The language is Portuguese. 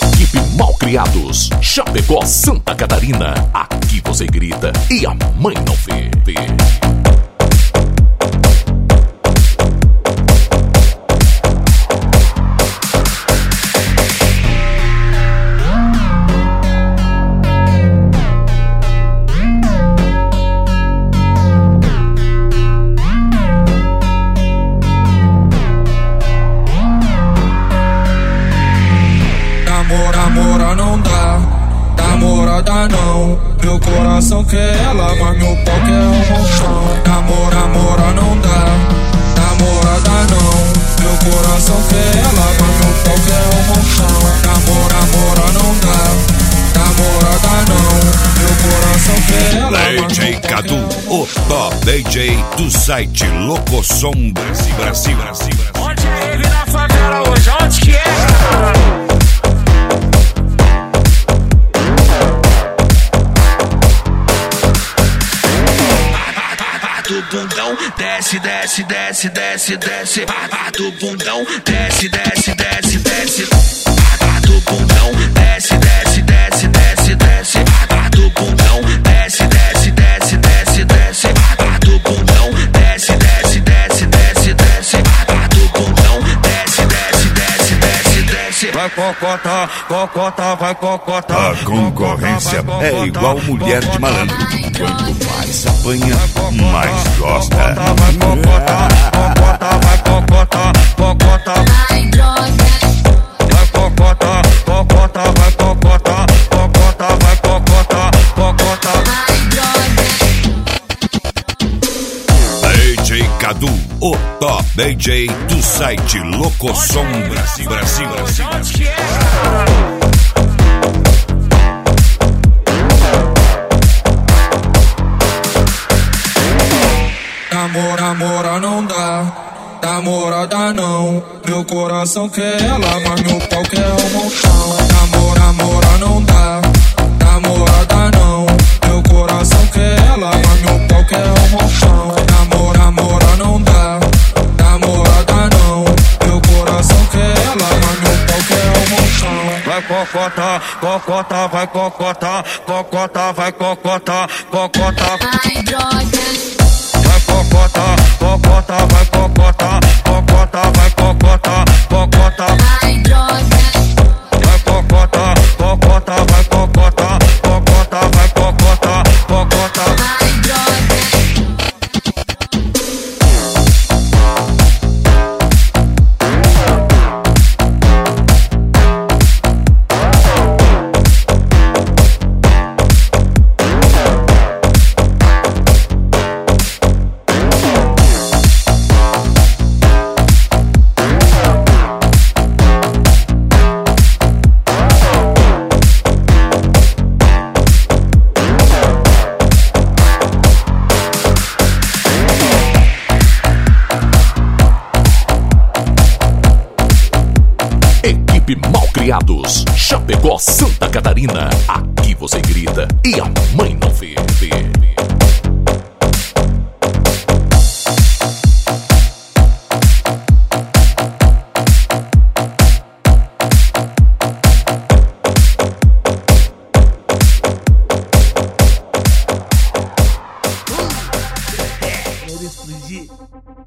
Equipe Malcriados, Chapecó, Santa Catarina. Aqui você grita e a mãe não vê. Namora não dá, namorada não. Meu coração quer ela, mas meu pau quer um montão. Namora não dá, namorada não. Meu coração quer ela, mas meu pau quer um montão. Namora não dá, namorada não. Meu coração quer ela, DJ Cadu, o top DJ do site Locosom Brasil. Onde é ele na favela hoje? Onde que é? Do bundão, desce, desce, desce, desce, desce. Do bundão, desce, desce, desce, desce. Do bundão, desce, desce, desce, desce, desce. Do bundão, desce, desce, desce, desce, desce. Do bundão, desce, desce, desce, desce, desce. Do bundão, desce, desce, desce, desce, desce. vai cocota, cocota, vai cocota. A concorrência é igual mulher de malandro. Quanto mais apanha, mais gosta. Vai cocota, cocota, vai cocota, cocota. Vai cocota, cocota, vai cocota, cocota, vai cocota, cocota. DJ Cadu, o top DJ do site Locosom Brasil. Onde que é? Namora não dá, namorada não. Meu coração quer ela, mas meu pau quer um montão. Namora não dá, namorada não. Meu coração quer ela, mas meu pau quer um montão. Namora não dá, namorada não. Meu coração quer ela, mas meu pau quer um montão. Vai cocota, cocota, vai cocota, cocota, vai cocota, cocota. Vai cocota, cocota, vai cocota, cocota, vai cocota, cocota. Vai cocota, cocota, vai cocota, cocota, vai cocota, cocota. Equipe Malcriados, Chapecó, Santa Catarina. Aqui você grita e a mãe não vê.